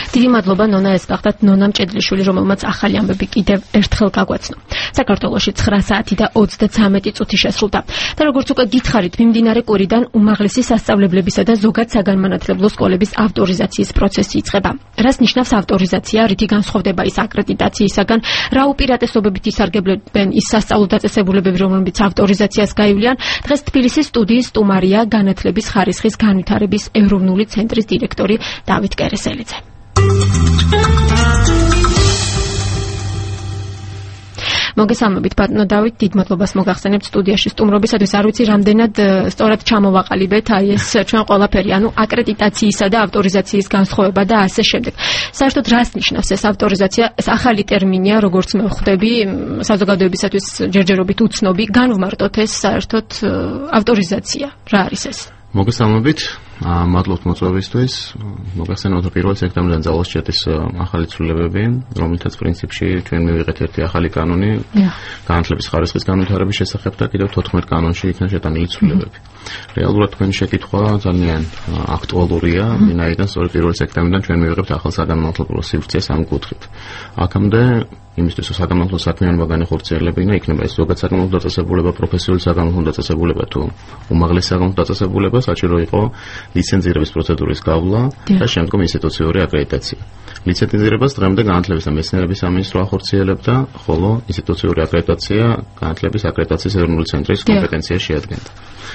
დიდი მადლობა ნონა, ეს გახდათ ნონა მჭედლიშვილი, რომელმაც ახალი ამბები კიდევ ერთხელ გაგვაცნო. საქართველოში 9 საათი და 33 წუთი შესრულდა. და როგორც უკვე გითხარით, მიმდინარე კვირიდან უმაღლესი სასწავლებლებისა და ზოგად საგანმანათლებლო სკოლების ავტორიზაციის პროცესი იწყება. რას ნიშნავს ავტორიზაცია, რითი განსხვავდება ის აკრედიტაციისაგან, რა უპირატესობებით ისარგებლებენ ის სასწავლო დაწესებულებები, რომლებიც ავტორიზაციას გაივლიან. დღეს თბილისის სტუდიის სტუმარია განათლების ხარისხის განვითარების ეროვნული ცენტრის დირექტორი დავით კერესელიძე. მოგესალმებით ბატონო დავით, დიდ მადლობას მოგახსენებთ სტუდიაში სტუმრობისათვის. არ ვიცი რამდენად სწორად ჩამოვაყალიბეთ აი ეს ჩვენ ყველაფერი, ანუ აკრედიტაციისა და ავტორიზაციის განსხვავება და ასე შემდეგ. საერთოდ რას ნიშნავს ეს ავტორიზაცია? ეს ახალი ტერმინია, როგორც მე ვხვდები, საზოგადოებისათვის ჯერჯერობით უცნობი. განვმარტოთ ეს საერთოდ ავტორიზაცია. რა არის ეს? მოგესალმებით. მადლობთ მოწვევისთვის. მოგახსენებთ, რომ 1 სექტემბრიდან ძალას შედის ახალი ცვლილებები, რომელთაც პრინციპში ჩვენ მივიღეთ ერთი ახალი კანონი განათლების ხარისხის განვითარების შესახებ და კიდევ 14 კანონში იქნა შეტანილი ცვლილებები. რეალურად თქვენი შეკითხვა ძალიან აქტუალურია, ვინაიდან სწორედ 1 სექტემბრიდან ჩვენ მივიღებთ ახალ საგანმანათლებლო სივრცეს ამ კუთხით. აქამდე იმისთვის, რომ საგანმანათლებლო საქმიანობა განახორციელებინა, იქნება ეს ზოგად საგანმანათლებლო დაწესებულება, პროფესიული საგანმანათლებლო დაწესებულება თუ უმაღლესი საგანმანათლებლო დაწესებულება, საჭირო იყო ლიცენზირების პროცედურის გავლა და შემდგომ ინსტიტუციური აკრედიტაცია. ლიცენზირებას დღემდე განათლების და მეცნიერების სამინისტრო ახორციელებდა, ხოლო ინსტიტუციური აკრედიტაცია განათლების აკრედიტაციის ეროვნული ცენტრის კომპეტენციაში შეადგენდა.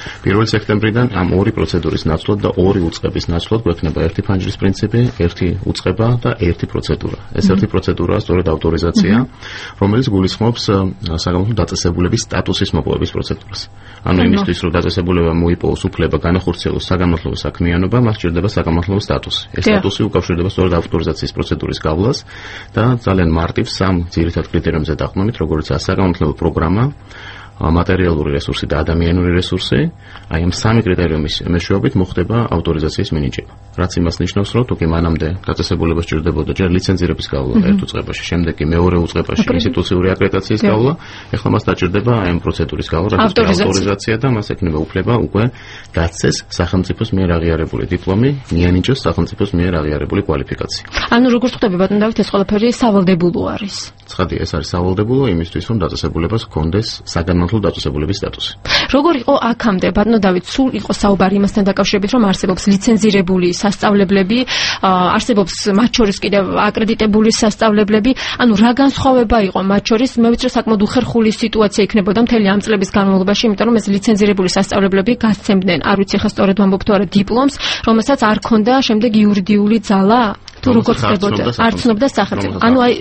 1 სექტემბრიდან ამ ორი პროცედურის ნაცვლად და ორი უწყების ნაცვლად გვექნება ერთი ფანჯრის პრინციპი, ერთი უწყება და ერთი პროცედურა. ეს ერთი პროცედურაა სწორედ ავტორიზაცია, რომელიც გულისხმობს საგანმანათლებლო დაწესებულების სტატუსის მოპოვების პროცედურას. ანუ იმისთვის, რომ დაწესებულება მოიპოვოს უფლება განახორციელოს საგანმანათლებლო საქმიანობა, მას სჭირდება საგანმანათლებლო სტატუსი. ეს სტატუსი უკავშირდება სწორედ ავტორიზაციის პროცედურის გავლას და ძალიან მარტივ სამ ძირითად კრიტერიუმზე დაყრდნობით, როგორიცაა საგანმანათლებლო პროგრამა, მატერიალური რესურსი და ადამიანური რესურსი, აი ამ სამი კრიტერიუმის მეშვეობით მოხდება ავტორიზაციის მინიჭება. რაც იმას ნიშნავს, რომ თუკი მანამდე დაწესებულება სჭირდებოდა ჯერ ლიცენზირების გავლა ერთ უწყებაში, შემდეგ კი მეორე უწყებაში ინსტიტუციური აკრედიტაციის გავლა, ეხლა მას დაჭირდება აი ამ პროცედურის გავლა, რაც ავტორიზაცია და მას ექნება უფლება უკვე დაცეს სახელმწიფოს მიერ აღიარებული დიპლომი, მიანიჭოს სახელმწიფოს მიერ აღიარებული კვალიფიკაცია. ანუ როგორც ხვდები ბატონ დავით, ეს ყველაფერი სავალდებულო არის. ცხადია, ეს არის სავალდებულო იმისთვის, რომ დაწესებულებას ჰქონდეს საგანმანათლებლო დაწესებულების სტატუსი. როგორ იყო აქამდე ბატონო დავით, სულ იყო საუბარი იმასთან დაკავშირებით, რომ არსებობს ლიცენზირებული სასწავლებლები, არსებობს მათ შორის კიდევ აკრედიტებული სასწავლებლები, ანუ რა განსხვავება იყო მათ შორის? მე ვიცი, რომ საკმაოდ უხერხული სიტუაცია იქნებოდა მთელი ამ წლების განმავლობაში, იმიტომ რომ ეს ლიცენზირებული სასწავლებლები გასცემდნენ, არ ვიცი ხა სწორედ ვამბობ თუ არა, დიპლომს, რომელსაც არ ქონდა შემდეგ იურიდიული ძალა, თუ როგორ ხდებოდა, არ ცნობდა სახელმწიფო. ანუ აი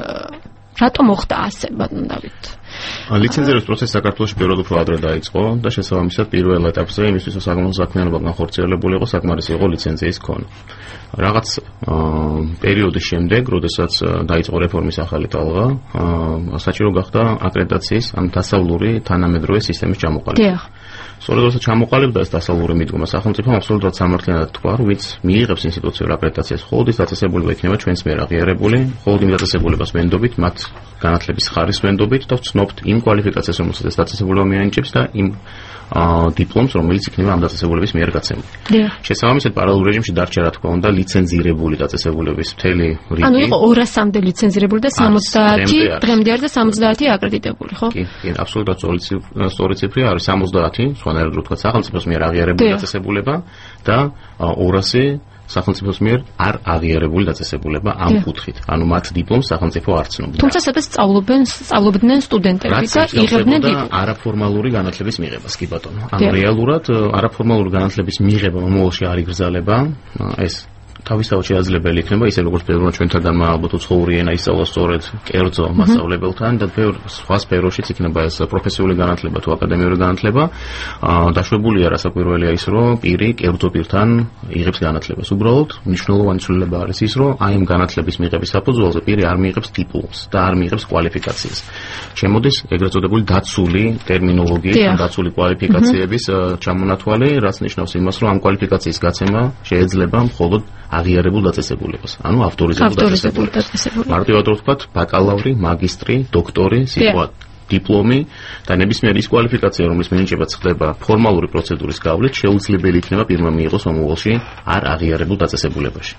რატომ მოხდა ასე ბატონ დავით? ლიცენზირების პროცესი საქართველოში პირველად უფრო ადრე დაიწყო და შესაბამისად პირველ ეტაპზე იმისთვის, რომ საგანმანათლებლო საქმიანობა განხორციელებული იყო, საკმარისი იყო ლიცენზიის ქონა. რაღაც პერიოდის შემდეგ, როდესაც დაიწყო რეფორმის ახალი ტალღა, საჭირო გახდა აკრედიტაციის ამ დასავლური თანამედროვე სისტემის ჩამოყალიბება. სწორედ როცა ჩამოყალიბდა ეს დასავლური მიდგომა, სახელმწიფომ აბსოლუტურად სამართლიანად თქვა, რომ ვინც მიიღებს ინსტიტუციურ აკრედიტაციას, მხოლოდ ის დაწესებულება იქნება ჩვენს მიერ აღიარებული, მხოლოდ იმ დაწესებულებას ვენდობით, მათ განათლების ხარისხს ვენდობით და ვცნობთ იმ კვალიფიკაციას, რომელსაც ეს დაწესებულება მიანიჭებს და იმ დიპლომს, რომელიც იქნება ამ დაწესებულების მიერ გაცემული. შესაბამისად, პარალელურ რეჟიმში დარჩა, რა თქმა უნდა, ლიცენზირებული დაწესებულების მთელი რიგი. ანუ იყო 200-მდე ლიცენზირებული და 70 დღემდე არის და 70 აკრედიტებული, ხო? კი, აბსოლუტურად სწორი ციფრი არის 70, სხვანაირად რო თქვა, სახელმწიფოს მიერ აღიარებული დაწესებულება და 200 სახელმწიფოს მიერ არ აღიარებული დაწესებულება ამ კუთხით. ანუ მათ დიპლომს სახელმწიფო არ ცნობდა. თუმცა სადაც სწავლობდნენ სტუდენტები და იღებდნენ დიპლომს. არაფორმალური განათლების მიღებას, კი ბატონო. ანუ რეალურად არაფორმალური განათლების მიღება მომავალში არ იგრძელება. ეს თავისთავად შეაძლებელი იქნება, ისე როგორც ბევრმა ჩვენთაგანმა ალბათ უცხოური ენა ისწავლა სწორედ კერძო მასწავლებელთან და ბევრ სხვა სფეროშიც იქნება ეს პროფესიული განათლება თუ აკადემიური განათლება. დაშვებულია რასაკვირველია ის, რომ პირი კერძო პირთან იღებს განათლებას. უბრალოდ მნიშვნელოვანი ცვლილება არის ის, რომ აი ამ განათლების მიღების საფუძველზე პირი არ მიიღებს დიპლომს და არ მიიღებს კვალიფიკაციას. შემოდის ეგრეთ წოდებული დაცული ტერმინოლოგიით, დაცული კვალიფიკაციების ჩამონათვალი, რაც ნიშნავს იმას, რომ ამ კვალიფიკაციის გაცემა შეიძლება მხოლოდ აღიარებულ დაწესებულებას, ანუ ავტორიზებულ დაწესებულებას. მარტივად რო ვთქვათ, ბაკალავრი, მაგისტრი, დოქტორი, სიტყვა დიპლომი და ნებისმიერი ის კვალიფიკაცია, რომლის მინიჭებაც ხდება ფორმალური პროცედურის გავლით, შეუძლებელი იქნება პირმა მიიღოს მომავალში არ აღიარებულ დაწესებულებაში.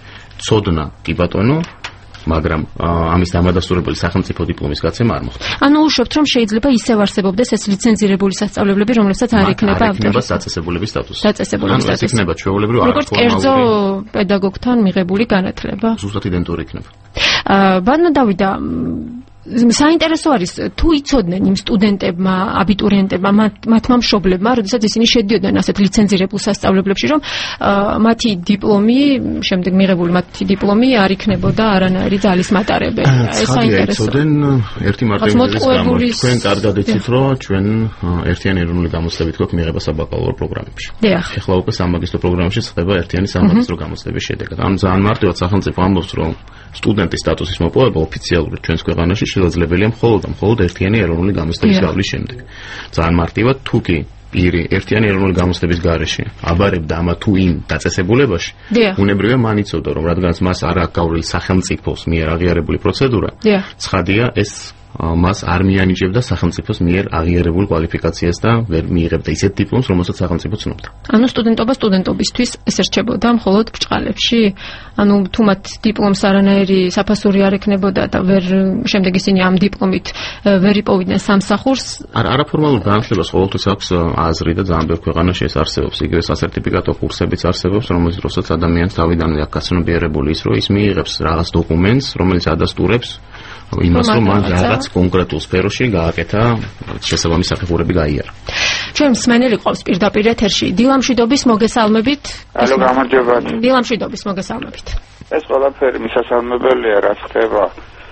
ცოდნა კი ბატონო, მაგრამ ამის დამადასტურებელი სახელმწიფო დიპლომის გაცემა არ მოხდა. ანუ უშობთ, რომ შეიძლება ისევ არსებობდეს ეს ლიცენზირებული სასწავლებლები, რომლებსაც არ იქნება ავტორი. დაწესებულების სტატუსი. დაწესებულების სტატუსი. ეს იქნება ჩვეულებრივ როგორც კერძო პედაგოგთან მიღებული განათლება. ზუსტად იდენტური იქნება. ბატონო დავიდა, საინტერესო არის თუ იცოდნენ იმ სტუდენტებმა, აბიტურიენტებმა, მათმა მშობლებმა, როდესაც ისინი შედიოდნენ ასეთ ლიცენზირებულ სასწავლებლებში, რომ მათი დიპლომი, შემდეგ მიღებული მათი დიპლომი არ იქნებოდა არანაირი ძალის მატარებელი. ეს საინტერესოა. იცოდნენ ერთი მარტივი თქვენ კარგად იცით, რომ ჩვენ ერთიანი ეროვნული გამოცდებით გვაქვს მიღება საბაკალავრო პროგრამებში. ეხლა უკვე სამაგისტრო პროგრამებში ხდება ერთიანი სამაგისტრო გამოცდების შედეგად. ანუ ძალიან მარტივად სახელმწიფო ამბობს, რომ სტუდენტის სტატუსის მოპოვება ოფიციალურად ჩვენს ქვეყანაში შესაძლებელია მხოლოდ ერთიანი ეროვნული გამოცდების გავლის შემდეგ. ძალიან მარტივად თუ კი პირი ერთიანი ეროვნული გამოცდების გარეშე აბარებდა ამა თუ იმ დაწესებულებაში, უნებრივია მან იცოდა, რომ რადგანაც მას არ აქვს გავრილი სახელმწიფოს მიერ აღიარებული პროცედურა, ცხადია ეს მას არ მიანიჭებდა სახელმწიფოს მიერ აღიარებულ კვალიფიკაციას და ვერ მიიღებდა ისეთ დიპლომს, რომელსაც სახელმწიფო ცნობდა. ანუ სტუდენტობა სტუდენტობისთვის ეს რჩებოდა მხოლოდ ბრჭყალებში? ანუ თუ მათ დიპლომს არანაირი საფასური არ ექნებოდა და ვერ შემდეგ ისინი ამ დიპლომით ვერ იპოვიდნენ სამსახურს? არაფორმალურ განათლებას ყოველთვის აქვს აზრი და ძალიან ბევრ ქვეყანაში ეს არსებობს. იგივე სასერტიფიკატო კურსებიც არსებობს, რომელიც როსაც ადამიანს თავიდანვე აქვს გაცნობიერებული ის, რომ ის მიიღებს რაღაც დოკუმენტს, რომელიც ადასტურებს იმას, რომ მან რაღაც კონკრეტულ სფეროში გააკეთა შესაბამისი საფეხურები გაიარა. ჩვენ მსმენელი ყავს პირდაპირ ეთერში. დილამშვიდობის მოგესალმებით. ალო, გამარჯობა. დილამშვიდობის მოგესალმებით. ეს ყველაფერი მისასალმებელია, რაც ხდება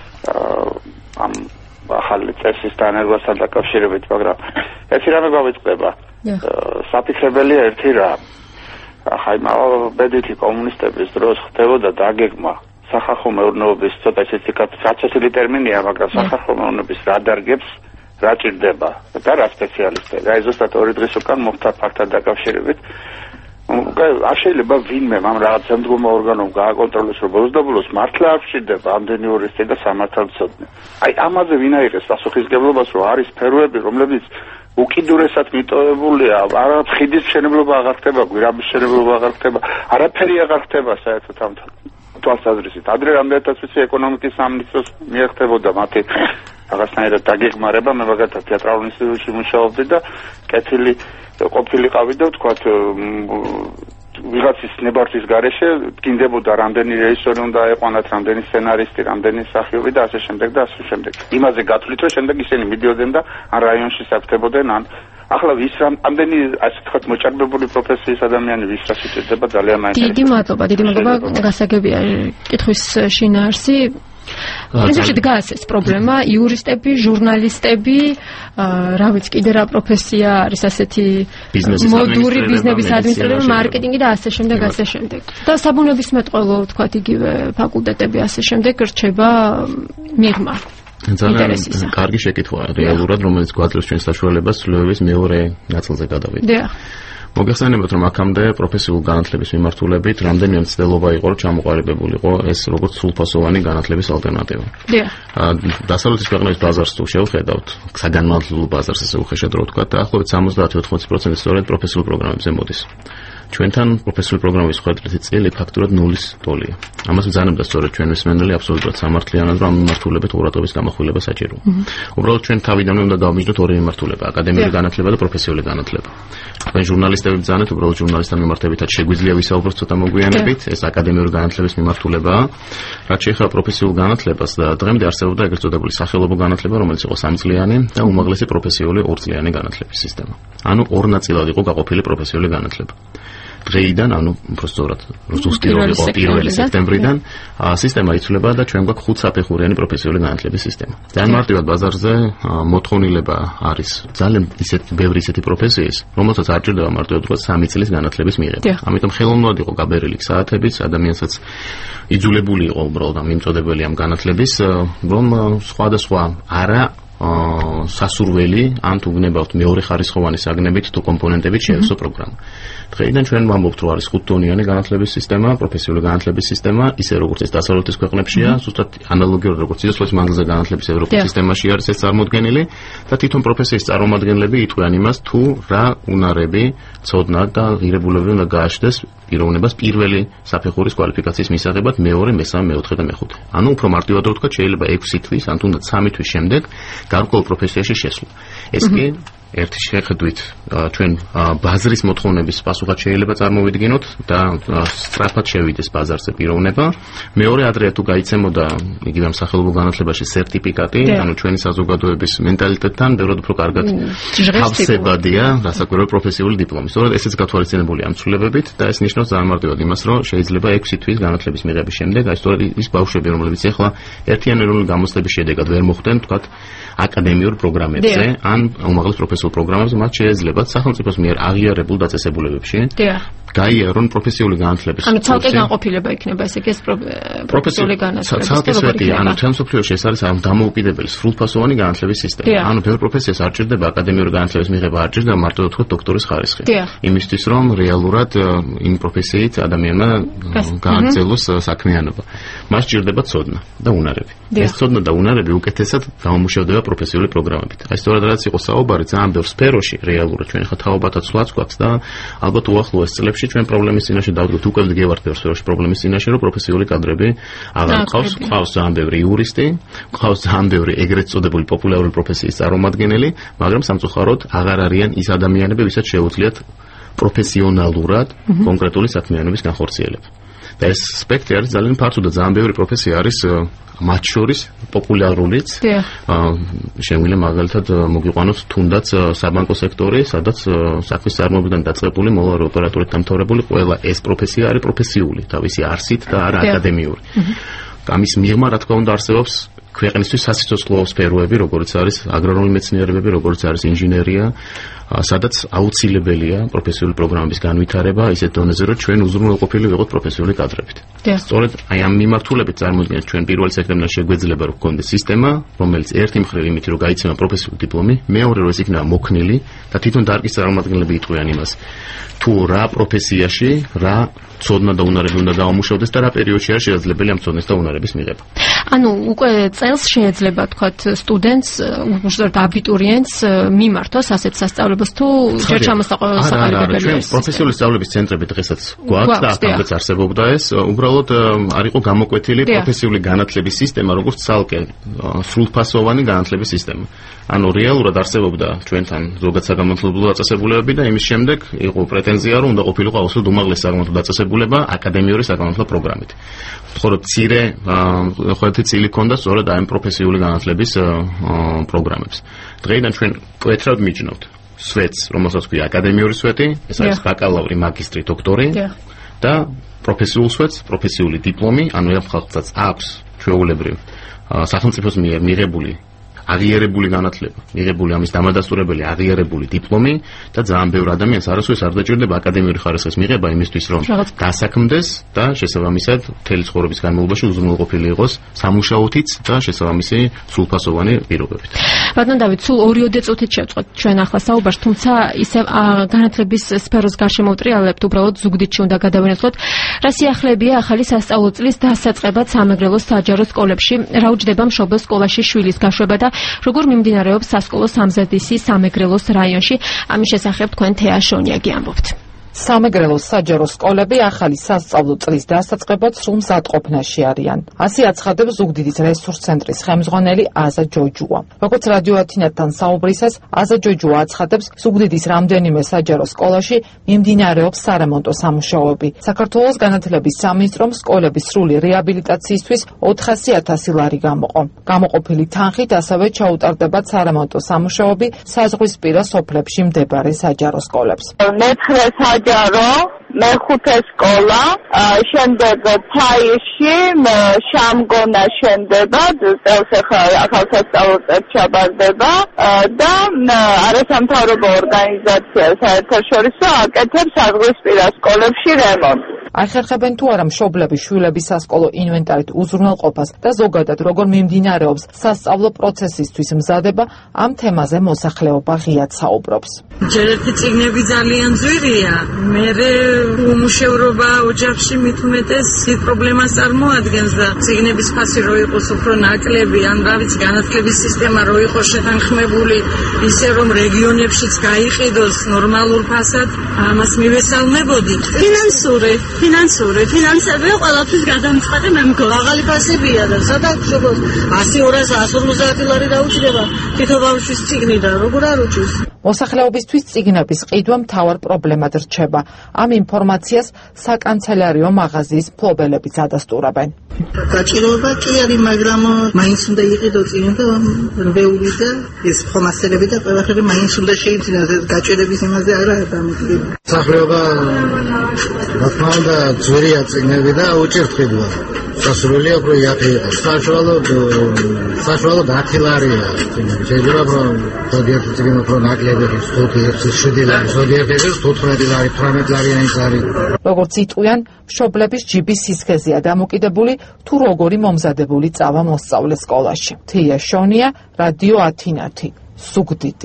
ამ ახალი წესის დანერგვასთან დაკავშირებით, მაგრამ ერთი რამე გავიწყდება. საფიქრებელია ერთი რამ. ახლა იმ ბედითი კომუნისტების დროს ხდებოდა დაგეგმა სახალხო მეურნეობის ცოტა საცოცილი ტერმინია, მაგრამ სახალხო მეურნეობის რა დარგებს რა ჭირდება და რა სპეციალისტები. აი ზუსტად 2 დღის უკან მოხდა ფაქტთან დაკავშირებით. არ შეიძლება ვინმე ამ რაღაც სამდგომო ორგანომ გააკონტროლოს, რომ ბოლოს მართლა არ ჭირდება ამდენი იურისტი და სამართალმცოდნე. აი ამაზე ვინ აიღეს პასუხისგებლობას, რომ არის სფეროები, რომლებიც უკიდურესად მიტოვებულია, არა ხიდის მშენებლობა აღარ ხდება, გვირაბის მშენებლობა აღარ ხდება, არაფერი აღარ ხდება საერთოდ ამ თვალსაზრისით. ადრე რამდენადაც ვიცი ეკონომიკის სამინისტროს მიერ ხდებოდა მათი რაღაცნაირად დაგეგმარება, მე მაგათაც თეატრალურ ინსტიტუტში მუშაობდი და კეთილი ყოფილიყავი და ვთქვათ ვიღაცის ნებართვის გარეშე გინდებოდა რამდენი რეჟისორი უნდა აეყვანათ, რამდენი სცენარისტი, რამდენი მსახიობი და ასე შემდეგ და ასე შემდეგ. იმაზე გათვლით, რომ შემდეგ ისინი მიდიოდნენ და ან რაიონში საფრთხებოდნენ, ან ახლა ვის ამდენი ასე ვთქვათ მოჭარბებული პროფესიის ადამიანი ვის რასიჭირდება ძალიან მაინტერესებს. დიდი მადლობა, გასაგებია კითხვის შინაარსი. პრინციპში დგას ეს პრობლემა, იურისტები, ჟურნალისტები, რა ვიცი, კიდე რა პროფესია არის ასეთი მოდური ბიზნესის ადმინისტრატორი, მარკეტინგი და ასე შემდეგ, ასე შემდეგ. და საბუნებისმეტყველო, ვთქვათ, იგივე ფაკულტეტები ასე შემდეგ რჩება მიღმა. ძალიან კარგი შეკითხვაა რეალურად, რომელიც გვაძლევს ჩვენ საშუალებას ცვლილებების მეორე ნაწილზე გადავიდეთ. მოგეხსენებათ, რომ აქამდე პროფესიულ განათლების მიმართულებით რამდენიმე მცდელობა იყო, რომ ჩამოყალიბებულიყო ეს როგორც სრულფასოვანი განათლების ალტერნატივა. დასავლეთის ქვეყნების ბაზარს თუ შევხედავთ, საგანმანათლებლო ბაზარს ესე უხეშად რო ვთქვათ, დაახლოებით 70-80% სწორედ პროფესიულ პროგრამებზე მოდის. ჩვენთან პროფესიული პროგრამის ხვედრითი წილი ფაქტურად 0-ის ტოლია. ამას ვზანებდა სწორედ ჩვენ მსმენელი აბსოლუტურად სამართლიანად, რომ ამ მიმართულებით ყურადღების გამახვილება საჭიროა. უბრალოდ ჩვენ თავიდანვე უნდა დავმიჯნოთ ორი მიმართულება, აკადემიური განათლება და პროფესიული განათლება. თქვენ ჟურნალისტები ბრძანეთ, უბრალოდ ჟურნალისტთან მიმართებითაც შეგვიძლია ვისაუბროთ ცოტა მოგვიანებით, ეს აკადემიური განათლების მიმართულებაა. რაც შეეხება პროფესიულ განათლებას და დღემდე არსებობდა ეგრეთ წოდებული სახელობო განათლება, რომელიც იყო 3 წლიანი და უმაღლესი პროფესიული 2 წლიანი განათლების სისტემა. ანუ ორ ნაწილად იყო გაყოფილი პროფესიული განათლება. დღეიდან, ანუ უბრალოდ რუსკიროვი იყო 1 სექტემბრიდან, სისტემა იცვლება და ჩვენ გვაქვს 5 საფეხურიანი პროფესიული განათლების სისტემა. ძალიან მარტივად ბაზარზე მოთხოვნილება არის ძალიან ბევრი ისეთი პროფესიის, რომელსაც არ ჭირდება მარტო 3 წლის განათლების მიღება. ამიტომ ხელოვნურად იყო გაბერილი საათებიც, ადამიანსაც იძულებული იყო უბრალოდ ამ მიმწოდებელი ამ განათლების, რომ სხვადასხვა არა სასურველი ან თუ გნებავთ მეორე ხარისხოვანი საგნებით თუ კომპონენტებით შეეცო პროგრამა. დღეიდან ჩვენ ვამბობთ, რომ არის 5 დონიანი განათლების სისტემა, პროფესიული განათლების სისტემა, ისე როგორც ეს დასავლეთის ქვეყნებშია, ზუსტად ანალოგიურად როგორც სიცოცხლის მანძილზე განათლების ევროპის სისტემაში არის ეს წარმოდგენილი და თვითონ პროფესიის წარმომადგენლები იტყვიან იმას, თუ რა უნარები, ცოდნა და ღირებულებები უნდა გააჩნდეს პიროვნებას პირველი საფეხურის კვალიფიკაციის მისაღებად მეორე, მესამე, მეოთხე და მეხუთე. ანუ უფრო მარტივად ვთქვათ, შეიძლება 6 თვის, ან თუნდაც 3 თვის შემდეგ გარკვეულ პროფესიაში შესვლა. ეს კი ერთი შეხედვით ჩვენ ბაზრის მოთხოვნების პასუხად შეიძლება წარმოვიდგინოთ და სწრაფად შევიდეს ბაზარზე პიროვნება. მეორე ადრე თუ გაიცემოდა იგივე მსახიობო განათლებაში სერტიფიკატი, ანუ ჩვენი საზოგადოების მენტალიტეტთან ბევრად უფრო კარგად თავსებადია რასაკვირველ პროფესიული დიპლომი. სწორედ ესეც გათვალისწინებულია ამ ცვლილებებით და ეს ნიშნავს ძალიან მარტივად იმას, რომ შეიძლება 6 თვის განათლების მიღების შემდეგ, აი სწორედ ის ბავშვები, რომლებიც ახლა ერთიანი ეროვნული გამოცდების შედეგად ვერ მოხვდნენ, თქვათ აკადემიურ პროგრამებზე ან უმაღლეს პროფესიულ პროგრამებზე, მათ შეეძლებათ სახელმწიფოს მიერ აღიარებულ დაწესებულებებში გაიარონ პროფესიული განათლების. ანუ ცალკე განყოფილება იქნება ესე ეს პროფესიული განათლების. ცალკე სვეტი, ანუ ჩვენ მსოფლიოში ეს არის დამოუკიდებელი სრულფასოვანი განათლების სისტემა. ანუ ბევრ პროფესიას არ ჭირდება აკადემიური განათლების მიღება, არ ჭირდება მარტო თქვა დოქტორის ხარისხი. იმისთვის რომ რეალურად იმ პროფესიით ადამიანმა გააგრძელოს საქმიანობა. მას ჭირდება ცოდნა და უნარები. ეს ცოდნა და უნარები უკეთესად გამომუშავდება პროფესიული პროგრამებით. აი სწორედ რაც იყო საუბარი ძალიან ბევრ სფეროში რეალურად ჩვენ ხა თაობათა ცვლაც გვაქვს და ალბათ უახლოეს წლებში ჩვენ პრობლემის წინაშე დავდგეთ, უკვე ვდგევართ ბევრ სფეროში პრობლემის წინაშე, რომ პროფესიული კადრები აღარ ყავს. ყავს ძალიან ბევრი იურისტი, ყავს ძალიან ბევრი ეგრეთ წოდებული პოპულარული პროფესიის წარმომადგენელი, მაგრამ სამწუხაროდ აღარ არიან ის ადამიანები, ვისაც შეუძლიათ პროფესიონალურად კონკრეტული საქმიანობის განხორციელება. და ეს სპექტრი არის ძალიან ფართო და ძალიან ბევრი პროფესია არის მათ შორის პოპულარულიც. შემიძლია მაგალითად მოგიყვანოთ თუნდაც საბანკო სექტორი, სადაც საქმის წარმოებიდან დაწყებული მოლარი ოპერატორით დამთავრებული ყველა ეს პროფესია არის პროფესიული, თავისი არსით და არა აკადემიური. ამის მიღმა რა თქმა უნდა არსებობს ქვეყნისთვის სასიცოცხლო სფეროები, როგორც არის აგრარული მეცნიერებები, როგორც არის ინჟინერია, სადაც აუცილებელია პროფესიული პროგრამების განვითარება ისეთ დონეზე, რომ ჩვენ უზრუნველყოფილი ვიყოთ პროფესიული კადრებით. სწორედ აი ამ მიმართულებით წარმოიდგინეთ ჩვენ პირველი სექტემბრიდან შეგვეძლება რომ გქონდეს სისტემა, რომელიც ერთი მხრივ იმით რომ გაიცემა პროფესიული დიპლომი, მეორე რომ ეს იქნება მოქნილი და თვითონ დარგის წარმომადგენლები იტყვიან იმას, თუ რა პროფესიაში რა ცოდნა და უნარები უნდა დაამუშავდეს და რა პერიოდში არის შესაძლებელი ამ ცოდნას და უნარების მიღება. ანუ უკვე წელს შეიძლება თქვათ სტუდენტს, უბრალოდ აბიტურიენტს მიმართოს ასეთ სასწავლებლებს თუ ჯერ ჩამოსაყალიბებელია. ჩვენ პროფესიული სწავლების ცენტრები დღესაც გვაქვს და აქამდეც არსებობდა ეს, უბრალოდ არ იყო გამოკვეთილი პროფესიული განათლების სისტემა, როგორც ცალკე სრულფასოვანი განათლების სისტემა. ანუ რეალურად არსებობდა ჩვენთან ზოგად საგანმანათლებლო დაწესებულებები და იმის შემდეგ იყო პრეტენზია, რომ უნდა ყოფილიყო აუცილებლად უმაღლესი საგანმანათლებლო დაწესებულება აკადემიური საგანმანათლებლო პროგრამით. ხოლო მცირე ხოთი წილი ქონდა სწორედ ამ პროფესიული განათლების პროგრამებს. დღეიდან ჩვენ კეთრად მიჯნავთ სვეტს, რომელსაც ქვია აკადემიური სვეტი, ეს არის ბაკალავრი, მაგისტრი, დოქტორი და პროფესიულ სვეტს, პროფესიული დიპლომი, ანუ ამ ხალხსაც აქვს ჩვეულებრივ სახელმწიფოს მიერ მიღებული აღიარებული განათლება, მიღებული ამის დამადასტურებელი აღიარებული დიპლომი და ძალიან ბევრ ადამიანს არასოდეს არ დაჭირდება აკადემიური ხარისხის მიღება იმისთვის, რომ დასაქმდეს და შესაბამისად მთელი ცხოვრების განმავლობაში უზრუნველყოფილი იყოს სამუშაოთიც და შესაბამისი სრულფასოვანი პირობებით. ბატონ დავით, სულ 2 წუთით შევწყვეტ ჩვენ ახლა საუბარს, თუმცა ისევ განათლების სფეროს გარშემო ვტრიალებთ, უბრალოდ ზუგდიდში უნდა გადავინაცვლოთ, რა სიახლეებია ახალი სასწავლო წლის დასაწყებად სამეგრელოს საჯარო სკოლებში, რა უჯდება მშობელს სკოლაში შვილის გაშვება და როგორ მიმდინარეობს სასკოლო სამზადისი სამეგრელოს რაიონში. ამის შესახებ თქვენ თეა შონიაგი ამბობთ. სამეგრელოს საჯარო სკოლები ახალი სასწავლო წლის დასაწყებად სრულ მზადყოფნაში არიან. ასე აცხადებს ზუგდიდის რესურს ცენტრის ხელმძღვანელი აზა ჯოჯუა. როგორც რადიო ათინათთან საუბრისას, აზა ჯოჯუა აცხადებს, ზუგდიდის რამდენიმე საჯარო სკოლაში მიმდინარეობს სარემონტო სამუშაოები. საქართველოს განათლების სამინისტრომ სკოლების სრული რეაბილიტაციისთვის 400.000 ლარი გამოყო. გამოყოფილი თანხით ასევე ჩაუტარდება სარემონტო სამუშაოები საზღვისპირა სოფლებში მდებარე საჯარო სკოლებს. მეხუთე სკოლა, შემდეგ თაიში შამგონა შენდება, წელს ახალ სასწავლო წელს ჩაბარდება და არასამთავრობო ორგანიზაცია საერთაშორისო აკეთებს საზღვისპირა სკოლებში რემონტს. ახერხებენ თუ არა მშობლები შვილების სასკოლო ინვენტარით უზრუნველყოფას და ზოგადად როგორ მიმდინარეობს სასწავლო პროცესისთვის მზადება, ამ თემაზე მოსახლეობა ღიად საუბრობს. ჯერ ერთი წიგნები ძალიან ძვირია, მერე უმუშევრობა ოჯახში მით უმეტეს პრობლემას წარმოადგენს და წიგნების ფასი რო იყოს უფრო ნაკლები, ან რა ვიცი განათლების სისტემა რო იყოს შეთანხმებული ისე რომ რეგიონებშიც გაიყიდოს ნორმალურ ფასად, ამას მივესალმებოდით. ფინანსური ყველაფრის გადამწყვეტი მე მგონი. მაღალი ფასებია და სადაც შეგოს 100-250 ლარი დაუჭირდება თითო ბავშვის წიგნი და როგორ არ უჭირს. მოსახლეობისთვის წიგნების ყიდვა მთავარ პრობლემად რჩება. ამ ინფორმაციას საკანცელერიო მაღაზიის მფლობელებიც ადასტურებენ. გაჭიროება კი არის, მაგრამ მაინც უნდა იყიდო წიგნი და რვეული და ეს ხომასელები და ყველაფერი მაინც უნდა შეიძინოს, ეს გაჭირების იმაზე არა დამოკიდებული. სახლებობა რა უნდა ძვირია წიგნები და უჭირთ ყიდვა. სასურველია უფრო იაფი იყოს. საშუალო 10 ლარია წიგნები. შეიძლება რომ ზოგიერთი წიგნი უფრო ნაკლები იყოს, 5-7 ლარი, ზოგიერთი 15 ლარი, 18 ლარიანი არის. როგორც იტყვიან, მშობლების ჯიბის სისქეზეა დამოკიდებული თუ როგორი მომზადებული წავა მოსწავლე სკოლაში. თია შონია, რადიო ათინათი, სუგდიდი.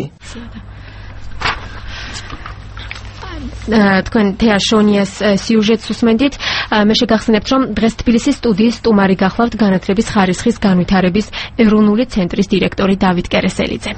თქვენ თეა შონიას სიუჟეტს უსმენდით. მე შეგახსენებთ, რომ დღეს თბილისის სტუდიის სტუმარი გახლავთ განათლების ხარისხის განვითარების ეროვნული ცენტრის დირექტორი დავით კერესელიძე.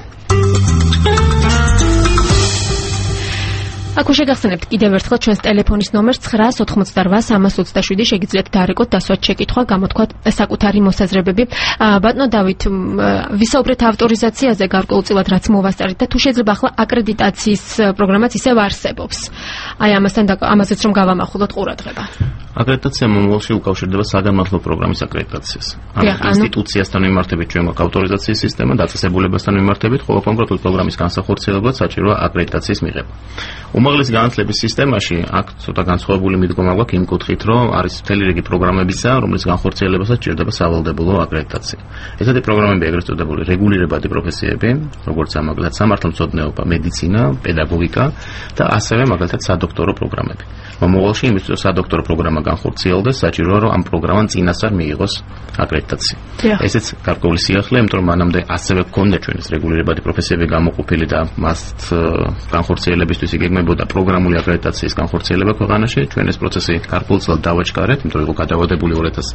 აქ შეგახსენებთ კიდევ ერთხელ ჩვენს ტელეფონის ნომერს 988-327 შეგიძლიათ დაარეკოთ დასვათ შეკითხვა, გამოთქვათ საკუთარი მოსაზრებები. ბატონო დავით, ვისაუბრეთ ავტორიზაციაზე გარკვეულწილად, რაც მოვასწარეთ და თუ შეიძლება ახლა აკრედიტაციის პროგრამაც ისევ არსებობს. აი ამაზეც რომ გავამახვილოთ ყურადღება. აკრედიტაცია მომავალში უკავშირდება საგანმანათლებლო პროგრამის აკრედიტაციას. ამ ინსტიტუციასთან მიმართებით ჩვენ გვაქვს ავტორიზაციის სისტემა, დაწესებულებასთან მიმართებით, ხოლო კონკრეტულ პროგრამის განსახორციელებლად საჭიროა აკრედიტაციის მიღება. უმაღლესი განათლების სისტემაში აქ ცოტა განსხვავებული მიდგომა გვაქვს იმ კუთხით, რომ არის მთელი რიგი პროგრამებისა, რომლის განხორციელებასაც სჭირდება სავალდებულო აკრედიტაცია. ესეთი პროგრამები ეგრეთ წოდებული რეგულირებადი პროფესიები, როგორც ამაგლად სამართალმცოდნეობა, მედიცინა, პედაგოგიკა და ასევე მაგალითად სადოქტორო პროგრამები. მომავალში იმისთვის რომ სადოქტორო პროგრამა განხორციელდეს, საჭიროა რომ ამ პროგრამამ წინასწარ მიიღოს აკრედიტაცია. ესეც გარკვეული სიახლეა, იმიტომ რომ მანამდე ასევე გქონდა ჩვენის რეგულირებადი პროფესიები გამოყოფილი და მას განხორციელებისთვის იგეგმებოდა პროგრამული აკრედიტაციის განხორციელება ქვეყანაში. ჩვენ ეს პროცესი გარკვეულწილად დავაჩქარეთ, იმიტომ რომ იყო გადავადებული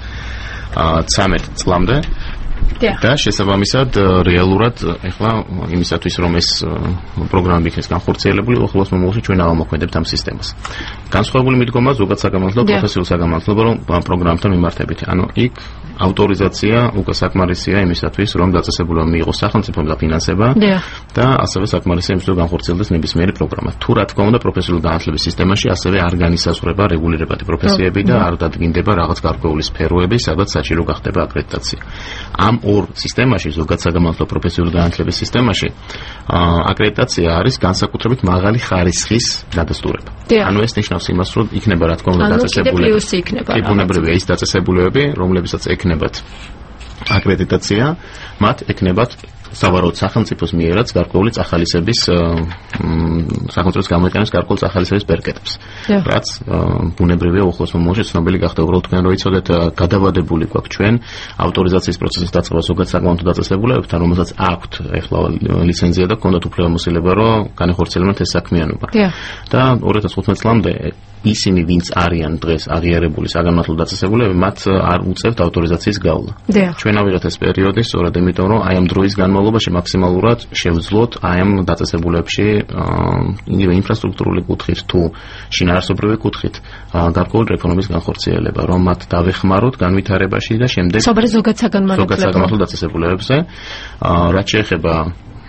2013 წლამდე. და შესაბამისად რეალურად ეხლა იმისათვის რომ ეს პროგრამები იქნეს განხორციელებული, უახლოეს მომავალში ჩვენ ავამოქმედებთ ამ სისტემას. განსხვავებული მიდგომა ზოგად საგანმანათლებლო პროფესიულ საგანმანათლებლო პროგრამებთან მიმართებით. ანუ იქ ავტორიზაცია უკვე საკმარისია იმისათვის, რომ დაწესებულება მიიღოს სახელმწიფომ და ფინანსება და ასევე საკმარისია იმისთვის, რომ განხორციელდეს ნებისმიერი პროგრამა. თუ რა თქმა უნდა პროფესიული განათლების სისტემაში ასევე არ განისაზღვრება რეგულირებადი პროფესიები და არ დადგინდება რაღაც გარკვეული სფეროები, სადაც საჭირო გახდება აკრედიტაცია. ამ ორ სისტემაში, ზოგად საგანმანათლებლო პროფესიული განათლების სისტემაში, აკრედიტაცია არის განსაკუთრებით მაღალი ხარისხის დადასტურება. ანუ ეს ნიშნავს იმას, რომ იქნება რა თქმა უნდა დაწესებულებები. ბუნებრივია ის დაწესებულებები, რომლებსაც ექნებათ აკრედიტაცია, მათ ექნებათ სავარაუდოდ სახელმწიფოს მიერაც გარკვეული წახალისების სახელმწიფოს გამოიყენებს გარკვეული წახალისების ბერკეტებს. რაც ბუნებრივია უახლოეს მომავალში ცნობილი გახდა. უბრალოდ თქვენ რო იცოდეთ, გადავადებული გვაქვს ჩვენ ავტორიზაციის პროცესის დაწყება ზოგად საკანონმდებლო დაწესებულებებთან, რომელსაც აქვთ ეხლა ლიცენზია და ჰქონდათ უფლებამოსილება, რომ განეხორციელებათ ეს საქმიანობა. და 2015 წლამდე ისინი, ვინც არიან დღეს აღიარებული საგანმანათლებლო დაწესებულებები, მათ არ უწევთ ავტორიზაციის გავლა. ჩვენ ავიღეთ ეს პერიოდი სწორედ იმიტომ, რომ აი ამ დროის განმავლობაში მაქსიმალურად შევძლოთ აი ამ დაწესებულებებში იგივე ინფრასტრუქტურული კუთხით თუ შინაარსობრივი კუთხით გარკვეული რეფორმების განხორციელება, რომ მათ დავეხმაროთ განვითარებაში და შემდეგ ზოგად საგანმანათლებლო დაწესებულებებზე, რაც შეეხება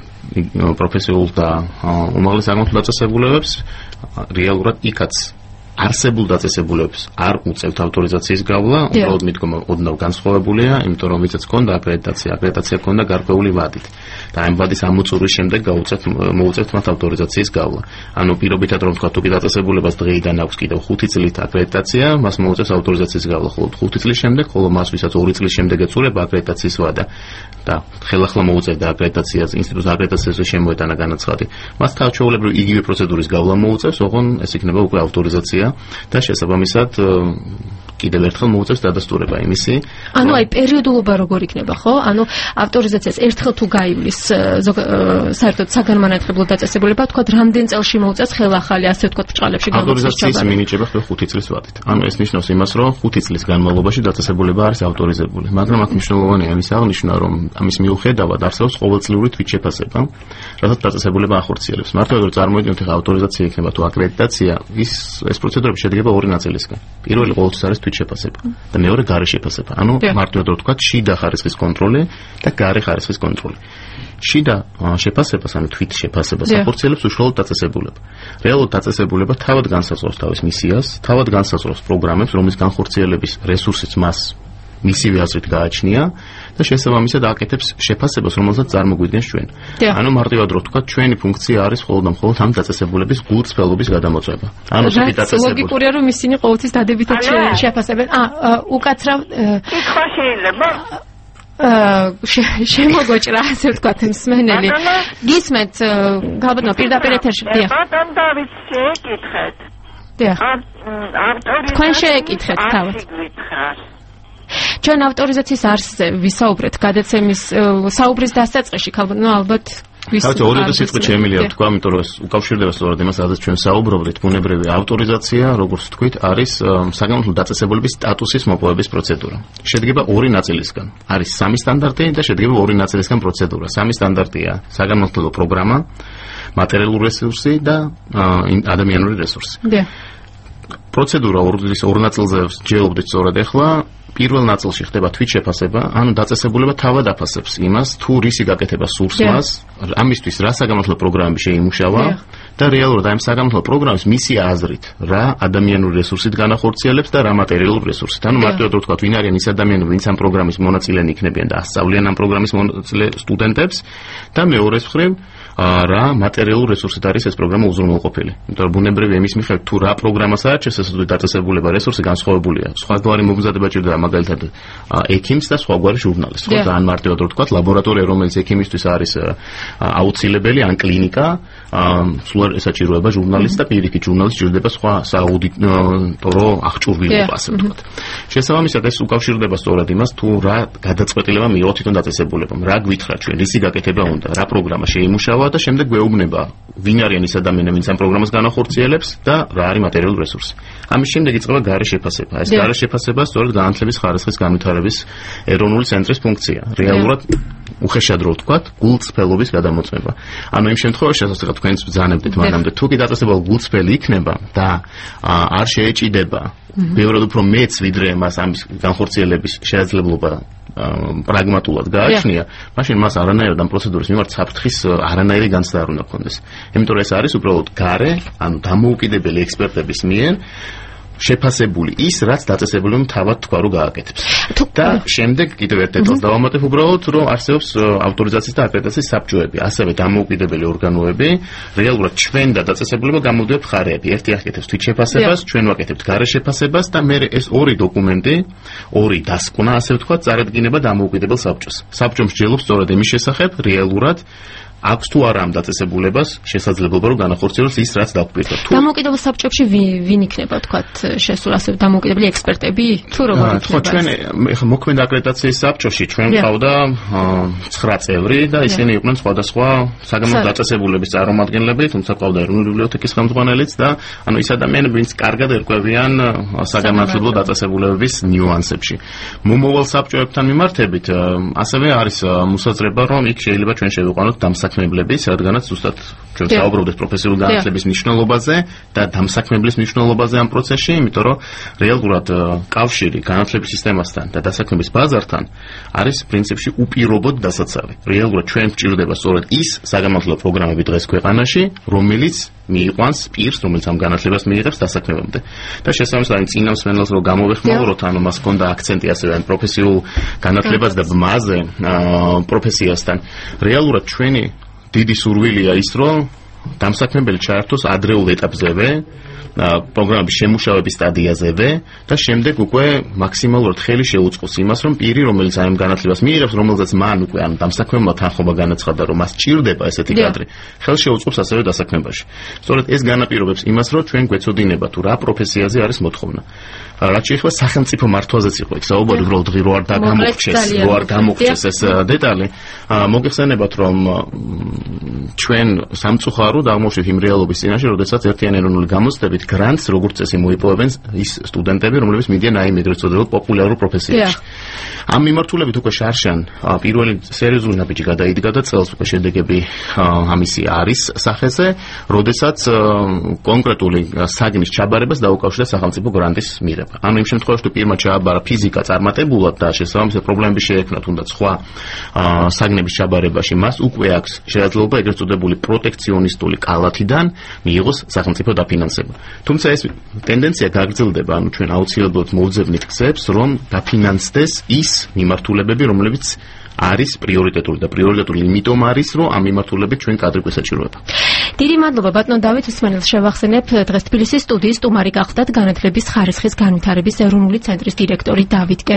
პროფესიულ და უმაღლეს საგანმანათლებლო დაწესებულებებს, რეალურად იქაც არსებულ დაწესებულებას არ უწევთ ავტორიზაციის გავლა, უბრალოდ მიდგომა ოდნავ განსხვავებულია, იმიტომ რომ ვისაც ჰქონდა აკრედიტაცია ჰქონდა გარკვეული ვადით. და ამ ვადის ამოწურვის შემდეგ მოუწევთ მათ ავტორიზაციის გავლა. ანუ პირობითად რომ თქვა თუ კი დაწესებულებას დღეიდან აქვს კიდევ 5 წლით აკრედიტაცია, მას მოუწევს ავტორიზაციის გავლა, ხოლო 5 წლის შემდეგ, ხოლო მას ვისაც 2 წლის შემდეგ ეწურება აკრედიტაციის ვადა და ხელახლა მოუწევდა აკრედიტაციას, ინსტიტუტს აკრედიტაციაზე შემოეტანა განაცხადი. მას თავჩეულებრივ იგივე პროცედურის გავლა მოუწევს, ოღონ ეს იქნება უკვე ავტორიზაცია და შესაბამისად კიდევ ერთხელ მოუწევს დადასტურება იმისი. ანუ აი პერიოდულობა როგორ იქნება, ხო? ანუ ავტორიზაციას ერთხელ თუ გაივლის საერთოდ საგანმანათლებლო დაწესებულება, თქვა რამდენ წელში მოუწევს ხელახალი, ასე ვთქვათ, ბრჭყალებში გამოცხადის ავტორიზაციის მინიჭება ხდება 5 წლის ვადით. ანუ ეს ნიშნავს იმას, რომ 5 წლის განმავლობაში დაწესებულება არის ავტორიზებული. მაგრამ აქ მნიშვნელოვანია იმის აღნიშვნა, რომ ამის მიუხედავად არსებობს ყოველწლიური თვითშეფასება, რასაც დაწესებულება ახორციელებს. მართლა რომ წარმოიდგინოთ, ახლა ავტორიზაცია იქნება თუ აკრედიტაცია, ეს პროცედურები შედგება ორი ნაწილისგან. პირველი ყოველთვის არის თვითშეფასება და მეორე გარე შეფასება. ანუ მარტივად რომ ვთქვათ, შიდა ხარისხის კონტროლი და გარე ხარისხის კონტროლი. შიდა შეფასებას, ანუ თვითშეფასებას ახორციელებს უშუალოდ დაწესებულება. რეალურად დაწესებულება თავად განსაზღვრავს თავის მისიას, თავად განსაზღვრავს პროგრამებს, რომლის განხორციელების რესურსიც მას მისივე აზრით გააჩნია და შესაბამისად აკეთებს შეფასებას, რომელსაც წარმოგვიდგენს ჩვენ. ანუ მარტივად რომ ვთქვათ, ჩვენი ფუნქცია არის მხოლოდ ამ დაწესებულების გულწრფელობის გადამოწვევა. ანუ ლოგიკურია რომ ისინი ყოველთვის დადებითად შეფასებენ. უკაცრავ კითხვა შეიძლება შემოგოჭრა, ასე ვთქვათ, მსმენელი. გისმენთ გალბატონო პირდაპირ ეთერში. დიახ. ბატონ დავით, შეეკითხეთ. დიახ. ავტორიზაცია. თქვენ შეეკითხეთ თავად. ჩვენ ავტორიზაციის არსზე ვისაუბრეთ გადაცემის საუბრის დასაწყისში, გალბატონო, ალბათ თავი ორი სიტყვით შემიძლია ვთქვა, იმიტომ რომ უკავშირდება სწორედ იმას, რადგან ჩვენ საუბრობთ, ბუნებრივი ავტორიზაცია, როგორც ვთქვით, არის საგანმანათლებლო დაწესებულების სტატუსის მოპოვების პროცედურა. შედგება ორი ნაწილისგან. არის სამი სტანდარტი და შედგება ორი ნაწილისგან პროცედურა. სამი სტანდარტია საგანმანათლებლო პროგრამა, მატერიალური რესურსი და ადამიანური რესურსი. პროცედურა ორ ნაწილზე ჯეობდით სწორად ახლა. პირველ ნაწილში ხდება თვითშეფასება, ანუ დაწესებულება თავად აფასებს იმას, თუ რისი გაკეთება სურს მას, ამისთვის რა საგანმანათლებლო პროგრამები შეიმუშავა და რეალურად ამ საგანმანათლებლო პროგრამის მისი აზრით, რა ადამიანური რესურსით განახორციელებს და რა მატერიალური რესურსით. ანუ მარტივად რო ვთქვათ, ვინ არიან ის ადამიანები, ვინც ამ პროგრამის მონაწილენი იქნებიან და ასწავლიან ამ პროგრამის მონაწილე სტუდენტებს და მეორეს მხრივ რა მატერიალურ რესურსით არის ეს პროგრამა უზრუნველყოფილი. იმიტომ რომ ბუნებრივია იმის მიხედვით, თუ რა პროგრამას აარჩევს, ეს დაწესებულება რესურსი განსხვავებულია. სხვაგვარი მომზადება ჭირდება მაგალითად ექიმს და სხვაგვარი ჟურნალისტს. ხო, ძალიან მარტივად რო ვთქვათ, ლაბორატორია, რომელიც ექიმისთვის არის აუცილებელი, ან კლინიკა, სულ ესაჭიროება ჟურნალისტს და პირიქით ჟურნალისტს ჭირდება სხვა სააუდიტორო აღჭურვილობა, ასე ვთქვათ. შესაბამისად ეს უკავშირდება სწორად იმას, თუ რა გადაწყვეტილება მიიღო თვითონ დაწესებულებამ, რა გვითხრა ჩვენ, რისი გაკეთება უნდა, რა პროგრამა შეიმუშავა და შემდეგ გვეუბნება ვინ არიან ის ადამიანები, ვინც ამ პროგრამას განახორციელებს და რა არის მატერიალური რესურსი. ამის შემდეგ იწყება გარე შეფასება. ეს გარე შეფასება სწორედ განათლების ხარისხის განვითარების ეროვნული ცენტრის ფუნქცია. რეალურად უხეშად რო ვთქვათ, გულწრფელობის გადამოწმება. ანუ იმ შემთხვევაში, რასაც თქვენც ბრძანებდით მანამდე, თუ კი დაწესებულება გულწრფელი იქნება და არ შეეჭიდება ბევრად უფრო მეც, ვიდრე მას ამის განხორციელების შესაძლებლობა პრაგმატულად გააჩნია, მაშინ მას არანაირად ამ პროცედურის მიმართ საფრთხის არანაირი განცდა არ უნდა ჰქონდეს. იმიტომ რომ ეს არის უბრალოდ გარე, ანუ დამოუკიდებელი ექსპერტების მიერ შეფასებული ის, რაც დაწესებულებამ თავად თქვა რომ გააკეთებს. და შემდეგ კიდევ ერთ დეტალს დავამატებ უბრალოდ, რომ არსებობს ავტორიზაციის და აკრედიტაციის საბჭოები, ასევე დამოუკიდებელი ორგანოები, რეალურად ჩვენ და დაწესებულება გამოდიოთ ხარეები. ერთი აკეთებს თვითშეფასებას, ჩვენ ვაკეთებთ გარე შეფასებას და მე ეს ორი დოკუმენტი, ორი დასკვნა, ასე ვთქვათ, წარადგინება დამოუკიდებელ საბჭოს. საბჭომ მსჯელობს სწორედ იმის შესახებ, რეალურად აქვს თუ არა ამ დაწესებულებას შესაძლებლობა რომ განახორციელოს ის რაც დაგვირდა. დამოუკიდებელ საბჭოებში ვინ იქნება თქვათ შესულ ასე დამოუკიდებელი ექსპერტები თუ როგორ იქნება? ხო, ჩვენ ეხლა მოქმედ აკრედიტაციის საბჭოში ჩვენ ყავდა 9 წევრი და ისინი იყვნენ სხვადასხვა საგანმანათლებლო დაწესებულების წარმომადგენლები, თუმცა ყავდა ეროვნული ბიბლიოთეკის ხელმძღვანელიც და ანუ ის ადამიანები, ვინც კარგად ერკვევიან საგანმანათლებლო დაწესებულებების ნიუანსებში. მომავალ საბჭოებთან მიმართებით ასევე არის მოსაზრება, რომ იქ შეიძლება ჩვენ შევიყვანოთ დამსაქმებლების, რადგანაც ზუსტად ჩვენ საუბრობთ პროფესიული განათლების მნიშვნელობაზე და დამსაქმებლის მნიშვნელობაზე ამ პროცესში, იმიტომ რომ რეალურად კავშირი განათლების სისტემასთან და დასაქმების ბაზართან არის პრინციპში უპირობოდ დასაცავი. რეალურად ჩვენ გვჭირდება სწორედ ის საგანმანათლებლო პროგრამები დღეს ქვეყანაში, რომელიც მიიყვანს პირს, რომელიც ამ განათლებას მიიღებს დასაქმებამდე. და შესაბამისად, აი წინა მსმენელს რო გამოვეხმაუროთ, ანუ მას ჰქონდა აქცენტი ასევე ან პროფესიულ განათლებას და ბმაზე პროფესიასთან. რეალურად ჩვენი დიდი სურვილია ის, რომ დამსაქმებელი ჩაერთოს ადრეულ ეტაპზევე, პროგრამების შემუშავების სტადიაზევე და შემდეგ უკვე მაქსიმალურად ხელი შეუწყოს იმას, რომ პირი, რომელიც აი ამ განათლებას მიიღებს, რომელზეც მან უკვე ან დამსაქმებელმა თანხმობა განაცხადა, რომ მას ჭირდება ესეთი კადრი, ხელ შეუწყობს ასევე დასაქმებაში. სწორედ ეს განაპირობებს იმას, რომ ჩვენ გვეცოდინება თუ რა პროფესიაზე არის მოთხოვნა. რაც შეეხება სახელმწიფო მართვაზეც იყო იქ საუბარი, უბრალოდ ღირო არ გამოგჩეს ეს დეტალი. მოგეხსენებათ, რომ ჩვენ სამწუხარო აღმოჩნდით იმ რეალობის წინაშე, როდესაც ერთიანი ეროვნული გამოცდებით გრანტს როგორც წესი მოიპოვებენ ის სტუდენტები, რომლებიც მიდიან აი ეგრეთ წოდებულ პოპულარულ პროფესიაში. ამ მიმართულებით უკვე შარშან პირველი სერიოზული ნაბიჯი გადაიდგა და წელს უკვე შედეგები ამისი არის სახეზე, როდესაც კონკრეტული საგნის ჩაბარებას დაუკავშირდა სახელმწიფო გრანტის მიღება. ანუ იმ შემთხვევაში თუ პირმა ჩააბარა ფიზიკა წარმატებულად და შესაბამისად პრობლემები შეექმნა თუნდაც სხვა საგნების ჩაბარებაში, მას უკვე აქვს შესაძლებლობა ეგრეთ წოდებული პროტექციონისტული კალათიდან მიიღოს სახელმწიფო დაფინანსება. თუმცა ეს ტენდენცია გაგრძელდება, ანუ ჩვენ აუცილებლად მოვძებნით გზებს, რომ დაფინანსდეს ის მიმართულებები, რომლებიც არის პრიორიტეტული და პრიორიტეტული იმიტომ არის, რომ ამ მიმართულებით ჩვენ კადრი გვესაჭიროება. დიდი მადლობა ბატონო დავით უსმენელს შევახსენებ დღეს თბილისის სტუდიის სტუმარი გახლდათ განათლების ხარისხის განვითარების ეროვნული ცენტრის დირექტორი დავით